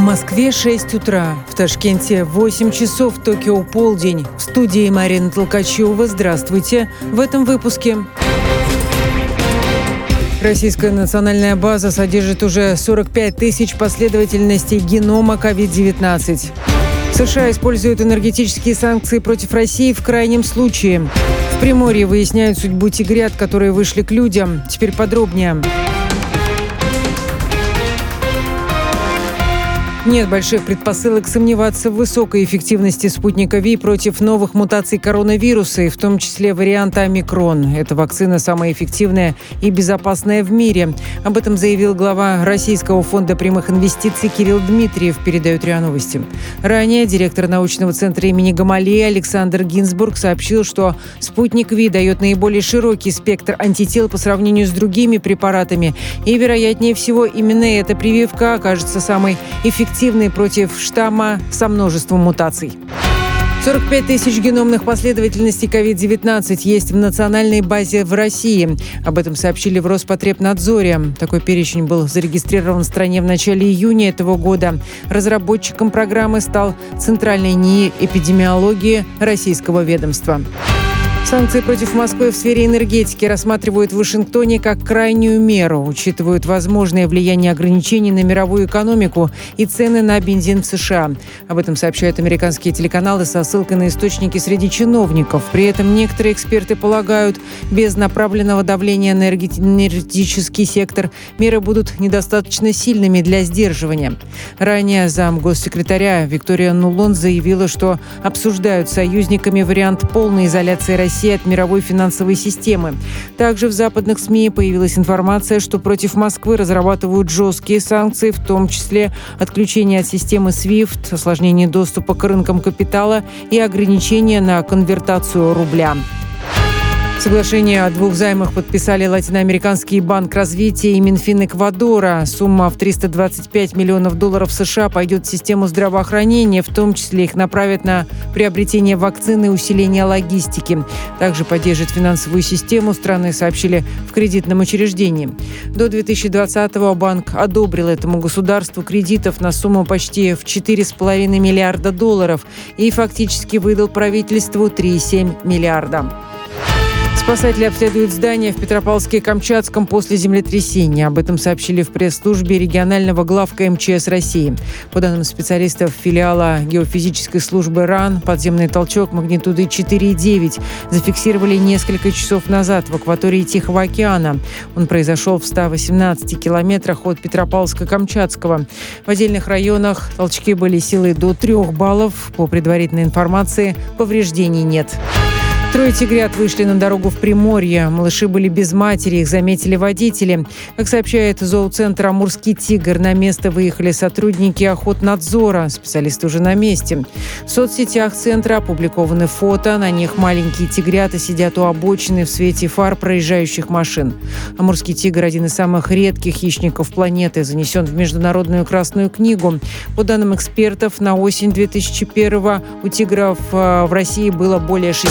Москве 6 утра, в Ташкенте 8 часов, в Токио полдень. В студии Марина Толкачева. Здравствуйте. В этом выпуске. Российская национальная база содержит уже 45 тысяч последовательностей генома COVID-19. США используют энергетические санкции против России в крайнем случае. В Приморье выясняют судьбу тигрят, которые вышли к людям. Теперь подробнее. Нет больших предпосылок сомневаться в высокой эффективности спутника ВИ против новых мутаций коронавируса, и в том числе варианта омикрон. Эта вакцина самая эффективная и безопасная в мире. Об этом заявил глава Российского фонда прямых инвестиций Кирилл Дмитриев, передают РИА Новости. Ранее директор научного центра имени Гамалеи Александр Гинзбург сообщил, что спутник ВИ дает наиболее широкий спектр антител по сравнению с другими препаратами. И, вероятнее всего, именно эта прививка окажется самой эффективной против штамма со множеством мутаций. 45 тысяч геномных последовательностей COVID-19 есть в национальной базе в России. Об этом сообщили в Роспотребнадзоре. Такой перечень был зарегистрирован в стране в начале июня этого года. Разработчиком программы стал Центральный НИИ эпидемиологии российского ведомства. Санкции против Москвы в сфере энергетики рассматривают в Вашингтоне как крайнюю меру, учитывают возможное влияние ограничений на мировую экономику и цены на бензин в США. Об этом сообщают американские телеканалы со ссылкой на источники среди чиновников. При этом некоторые эксперты полагают, без направленного давления на энергетический сектор меры будут недостаточно сильными для сдерживания. Ранее замгоссекретаря Виктория Нуллон заявила, что обсуждают с союзниками вариант полной изоляции России от мировой финансовой системы. Также в западных СМИ появилась информация, что против Москвы разрабатывают жесткие санкции, в том числе отключение от системы SWIFT, осложнение доступа к рынкам капитала и ограничения на конвертацию рубля. Соглашение о двух займах подписали Латиноамериканский банк развития и Минфин Эквадора. Сумма в $325 миллионов США пойдет в систему здравоохранения, в том числе их направят на приобретение вакцин и усиление логистики. Также поддержит финансовую систему, страны сообщили в кредитном учреждении. До 2020-го банк одобрил этому государству кредитов на сумму почти в $4,5 миллиарда и фактически выдал правительству 3,7 миллиарда. Спасатели обследуют здания в Петропавловске-Камчатском после землетрясения. Об этом сообщили в пресс-службе регионального главка МЧС России. По данным специалистов филиала геофизической службы РАН, подземный толчок магнитудой 4,9 зафиксировали несколько часов назад в акватории Тихого океана. Он произошел в 118 километрах от Петропавловска-Камчатского. В отдельных районах толчки были силой до 3 баллов. По предварительной информации, повреждений нет. 3 тигрят вышли на дорогу в Приморье. Малыши были без матери, их заметили водители. Как сообщает зооцентр «Амурский тигр», на место выехали сотрудники охотнадзора. Специалисты уже на месте. В соцсетях центра опубликованы фото. На них маленькие тигрята сидят у обочины в свете фар проезжающих машин. Амурский тигр – один из самых редких хищников планеты, занесен в Международную Красную книгу. По данным экспертов, на осень 2001-го у тигров в России было более